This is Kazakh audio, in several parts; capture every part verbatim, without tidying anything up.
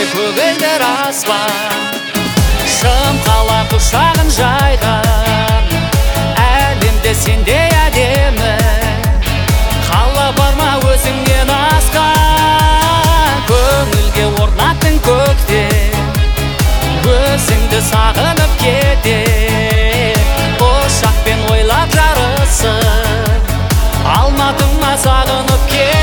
көгілдір аспан, шым қала құшағын жайған, әлемде сендей әдемі қала бар ма өзіңнен асқан? Көңілге орнаттың көктем, өзіңді сағынып кетем, ұшақпен ойлап жарысып, Алматыма сағынып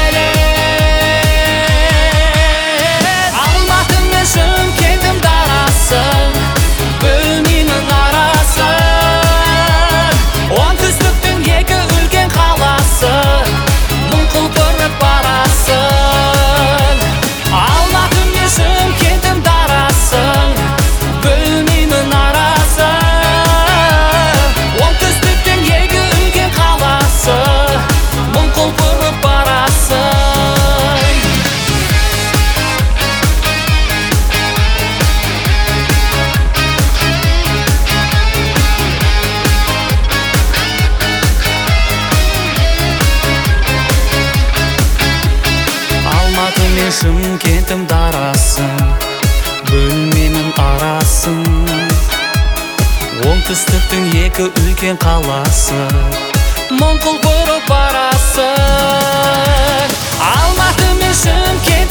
келем. Алматы мен Шымкентім дарасын, бөлмеймін арасын. Оңтүстіктің екі үлкен қаласы, мың құлпырып барасын. Алматы мен Шымкентім дарасын, бөлмеймін арасын. Оңтүстіктің екі үлкен қаласы, мың құлпырып барасын. Алматы мен Шымкентім дарасын, бөлмеймін арасын. Оңтүстіктің екі үлкен қаласы, мың құлпырып барасын. Алматы мен Шымкент